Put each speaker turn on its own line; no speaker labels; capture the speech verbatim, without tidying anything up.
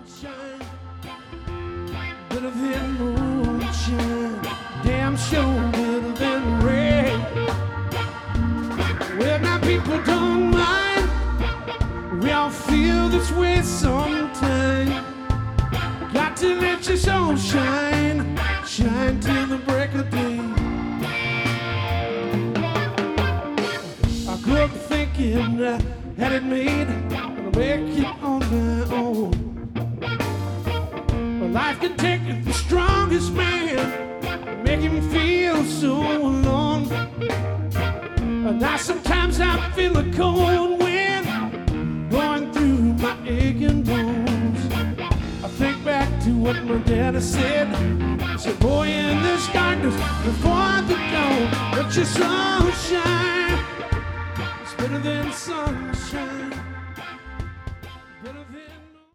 sunshine, better than moonshine, damn sure better than rain. Well, now people don't mind, we all feel this way sometime. Got to let your soul shine, shine till the break of day. I grew up thinking I had it made, gonna make it on my own. But life can take the strongest man, make him feel so alone. And now sometimes I feel a cold wind going through my aching bones. I think back to what my daddy said. He said, boy, in this darkness before the dawn, let your sun shine. It's better than sunshine.